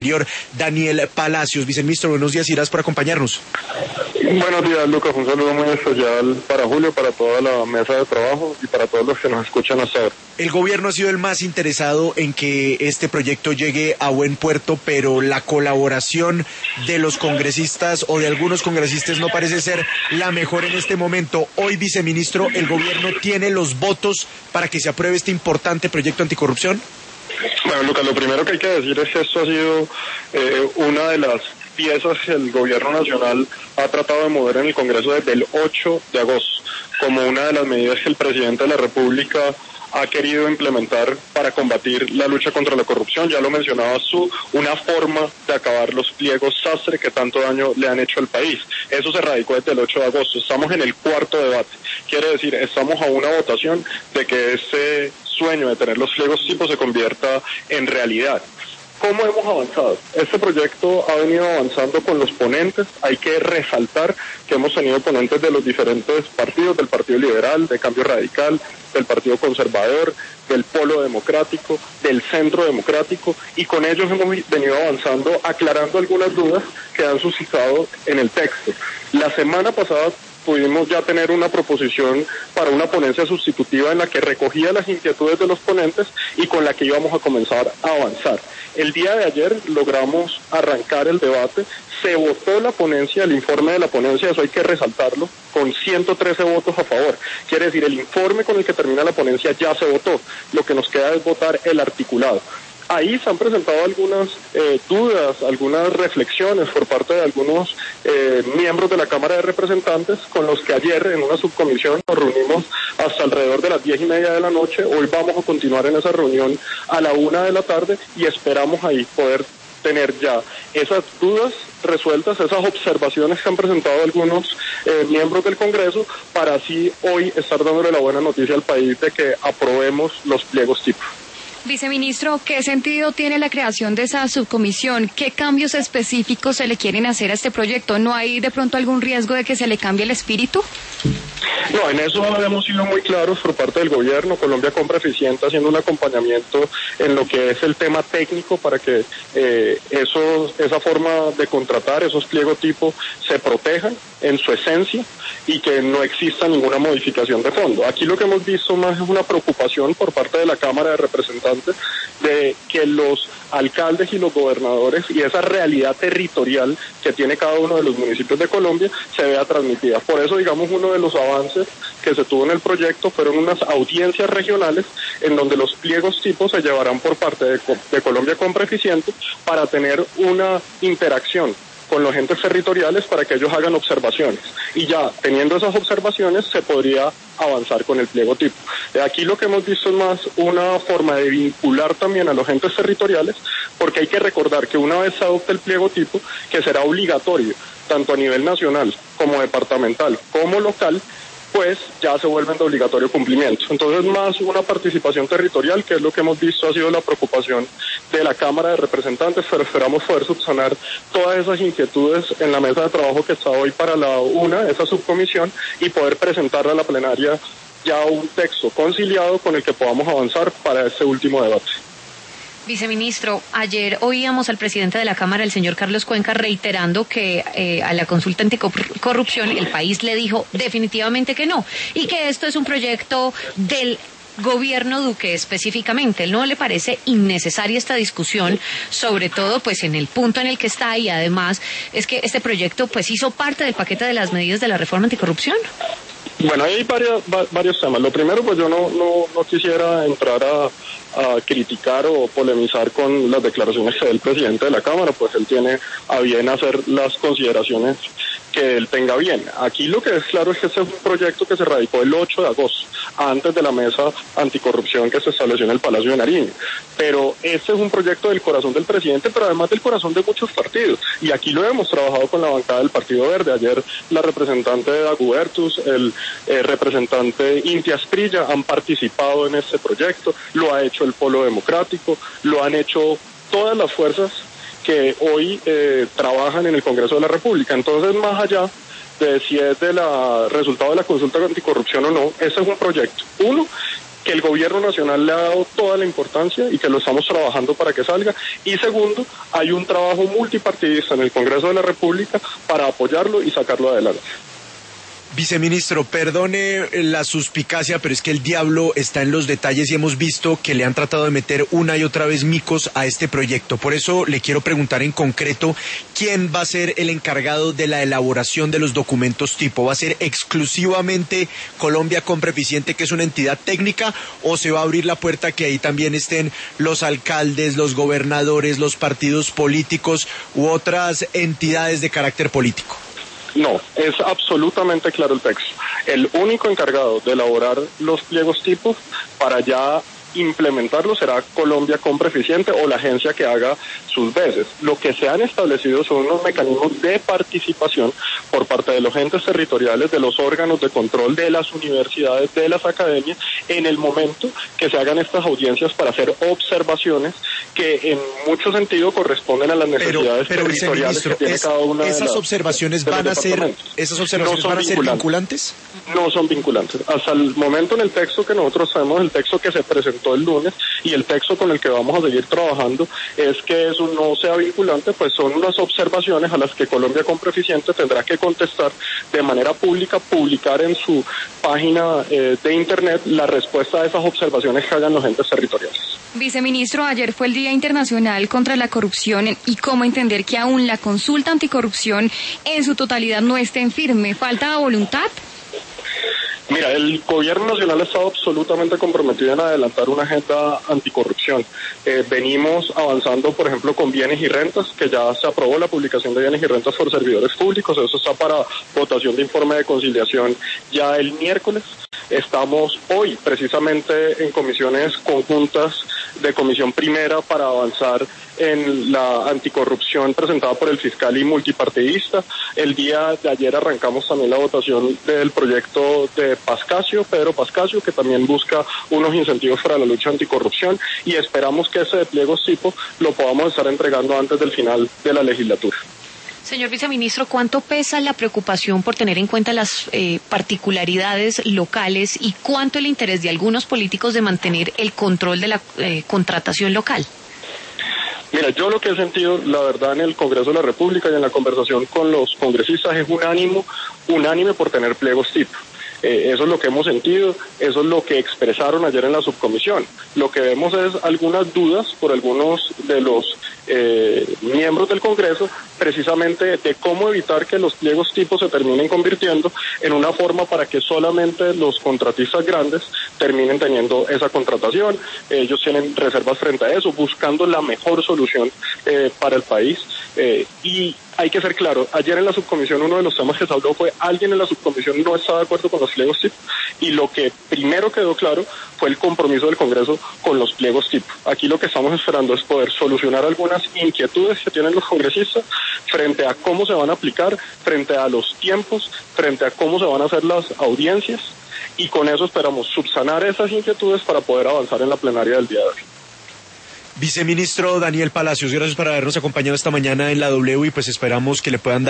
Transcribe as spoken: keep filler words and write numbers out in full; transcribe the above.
Daniel Palacios. Viceministro, buenos días y gracias por acompañarnos. Buenos días, Lucas. Un saludo muy especial para Julio, para toda la mesa de trabajo y para todos los que nos escuchan hasta ahora. El gobierno ha sido el más interesado en que este proyecto llegue a buen puerto, pero la colaboración de los congresistas o de algunos congresistas no parece ser la mejor en este momento. Hoy, viceministro, ¿el gobierno tiene los votos para que se apruebe este importante proyecto anticorrupción? Bueno, Lucas, lo primero que hay que decir es que esto ha sido eh, una de las piezas que el gobierno nacional ha tratado de mover en el Congreso desde el ocho de agosto, como una de las medidas que el presidente de la República ha querido implementar para combatir la lucha contra la corrupción. Ya lo mencionaba su, una forma de acabar los pliegos sastre que tanto daño le han hecho al país. Eso se radicó desde el ocho de agosto. Estamos en el cuarto debate. Quiere decir, estamos a una votación de que ese sueño de tener los pliegos tipos se convierta en realidad. ¿Cómo hemos avanzado? Este proyecto ha venido avanzando con los ponentes. Hay que resaltar que hemos tenido ponentes de los diferentes partidos, del Partido Liberal, de Cambio Radical, del Partido Conservador, del Polo Democrático, del Centro Democrático, y con ellos hemos venido avanzando, aclarando algunas dudas que han suscitado en el texto. La semana pasada pudimos ya tener una proposición para una ponencia sustitutiva en la que recogía las inquietudes de los ponentes y con la que íbamos a comenzar a avanzar. El día de ayer logramos arrancar el debate, se votó la ponencia, el informe de la ponencia, eso hay que resaltarlo, con ciento trece votos a favor. Quiere decir, el informe con el que termina la ponencia ya se votó, lo que nos queda es votar el articulado. Ahí se han presentado algunas eh, dudas, algunas reflexiones por parte de algunos eh, miembros de la Cámara de Representantes, con los que ayer en una subcomisión nos reunimos hasta alrededor de las diez y media de la noche. Hoy vamos a continuar en esa reunión a la una de la tarde y esperamos ahí poder tener ya esas dudas resueltas, esas observaciones que han presentado algunos eh, miembros del Congreso, para así hoy estar dándole la buena noticia al país de que aprobemos los pliegos tipo. Viceministro, ¿qué sentido tiene la creación de esa subcomisión? ¿Qué cambios específicos se le quieren hacer a este proyecto? ¿No hay de pronto algún riesgo de que se le cambie el espíritu? No, en eso hemos sido muy claros por parte del gobierno. Colombia Compra Eficiente haciendo un acompañamiento en lo que es el tema técnico para que eh, esos, esa forma de contratar, esos pliegos tipo, se protejan en su esencia y que no exista ninguna modificación de fondo. Aquí lo que hemos visto más es una preocupación por parte de la Cámara de Representantes de que los alcaldes y los gobernadores y esa realidad territorial que tiene cada uno de los municipios de Colombia se vea transmitida. Por eso, digamos, uno de los avances que se tuvo en el proyecto fueron unas audiencias regionales en donde los pliegos tipos se llevarán por parte de, de Colombia Compra Eficiente para tener una interacción con los entes territoriales para que ellos hagan observaciones. Y ya teniendo esas observaciones se podría avanzar con el pliego tipo. Aquí lo que hemos visto es más una forma de vincular también a los entes territoriales, porque hay que recordar que una vez se adopte el pliego tipo, que será obligatorio, tanto a nivel nacional como departamental como local, pues ya se vuelven de obligatorio cumplimiento. Entonces, más una participación territorial, que es lo que hemos visto ha sido la preocupación de la Cámara de Representantes, pero esperamos poder subsanar todas esas inquietudes en la mesa de trabajo que está hoy para la una, esa subcomisión, y poder presentarle a la plenaria ya un texto conciliado con el que podamos avanzar para este último debate. Viceministro, ayer oíamos al presidente de la Cámara, el señor Carlos Cuenca, reiterando que eh, a la consulta anticorrupción el país le dijo definitivamente que no, y que esto es un proyecto del gobierno Duque específicamente. ¿No le parece innecesaria esta discusión, sobre todo pues en el punto en el que está, y además es que este proyecto pues hizo parte del paquete de las medidas de la reforma anticorrupción? Bueno, hay varios, varios temas. Lo primero, pues yo no, no, no quisiera entrar a, a criticar o polemizar con las declaraciones que da el presidente de la Cámara, pues él tiene a bien hacer las consideraciones que él tenga bien. Aquí lo que es claro es que este es un proyecto que se radicó el ocho de agosto, antes de la mesa anticorrupción que se estableció en el Palacio de Nariño. Pero este es un proyecto del corazón del presidente, pero además del corazón de muchos partidos. Y aquí lo hemos trabajado con la bancada del Partido Verde. Ayer la representante de Dagubertus, el eh, representante Inti Asprilla han participado en este proyecto, lo ha hecho el Polo Democrático, lo han hecho todas las fuerzas que hoy eh, trabajan en el Congreso de la República. Entonces, más allá de si es del resultado de la consulta anticorrupción o no, ese es un proyecto, uno, que el gobierno nacional le ha dado toda la importancia y que lo estamos trabajando para que salga. Y segundo, hay un trabajo multipartidista en el Congreso de la República para apoyarlo y sacarlo adelante. Viceministro, perdone la suspicacia, pero es que el diablo está en los detalles y hemos visto que le han tratado de meter una y otra vez micos a este proyecto. Por eso le quiero preguntar en concreto, ¿quién va a ser el encargado de la elaboración de los documentos tipo? ¿Va a ser exclusivamente Colombia Compra Eficiente, que es una entidad técnica, o se va a abrir la puerta que ahí también estén los alcaldes, los gobernadores, los partidos políticos u otras entidades de carácter político? No, es absolutamente claro el texto. El único encargado de elaborar los pliegos tipos para ya implementarlo será Colombia Compra Eficiente o la agencia que haga sus veces. Lo que se han establecido son unos mecanismos de participación por parte de los entes territoriales, de los órganos de control, de las universidades, de las academias, en el momento que se hagan estas audiencias para hacer observaciones que en mucho sentido corresponden a las necesidades pero, pero, territoriales que tiene es, cada una esas de las, observaciones de van a ser esas observaciones no van a ser vinculantes. No son vinculantes. Hasta el momento en el texto que nosotros sabemos, el texto que se presentó el lunes y el texto con el que vamos a seguir trabajando es que eso no sea vinculante, pues son unas observaciones a las que Colombia Compra Eficiente tendrá que contestar de manera pública, publicar en su página eh, de internet la respuesta a esas observaciones que hagan los entes territoriales. Viceministro, ayer fue el Día Internacional contra la Corrupción y cómo entender que aún la consulta anticorrupción en su totalidad no esté en firme. ¿Falta voluntad? Mira, el gobierno nacional ha estado absolutamente comprometido en adelantar una agenda anticorrupción. Eh, venimos avanzando, por ejemplo, con bienes y rentas, que ya se aprobó la publicación de bienes y rentas por servidores públicos. Eso está para votación de informe de conciliación ya el miércoles. Estamos hoy precisamente en comisiones conjuntas de comisión primera para avanzar en la anticorrupción presentada por el fiscal y multipartidista. El día de ayer arrancamos también la votación del proyecto de Pascasio, Pedro Pascasio, que también busca unos incentivos para la lucha anticorrupción, y esperamos que ese de pliegos tipo lo podamos estar entregando antes del final de la legislatura. Señor viceministro, ¿cuánto pesa la preocupación por tener en cuenta las eh, particularidades locales y cuánto el interés de algunos políticos de mantener el control de la eh, contratación local? Mira, yo lo que he sentido, la verdad, en el Congreso de la República y en la conversación con los congresistas es un ánimo unánime por tener pliegos tipo. Eh, eso es lo que hemos sentido, eso es lo que expresaron ayer en la subcomisión. Lo que vemos es algunas dudas por algunos de los eh, miembros del Congreso, precisamente de cómo evitar que los pliegos tipos se terminen convirtiendo en una forma para que solamente los contratistas grandes terminen teniendo esa contratación. Ellos tienen reservas frente a eso, buscando la mejor solución eh, para el país. Eh, y hay que ser claro, ayer en la subcomisión uno de los temas que se habló fue alguien en la subcomisión no está de acuerdo con los pliegos tipo, y lo que primero quedó claro fue el compromiso del Congreso con los pliegos tipo. Aquí lo que estamos esperando es poder solucionar algunas inquietudes que tienen los congresistas frente a cómo se van a aplicar, frente a los tiempos, frente a cómo se van a hacer las audiencias, y con eso esperamos subsanar esas inquietudes para poder avanzar en la plenaria del día de hoy. Viceministro Daniel Palacios, gracias por habernos acompañado esta mañana en la W y pues esperamos que le puedan dar